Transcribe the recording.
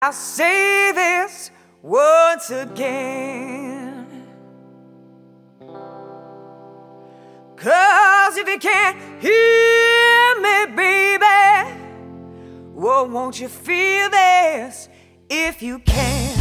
I'll say this once again, 'cause if you can't hear me, baby, well, won't you feel this if you can?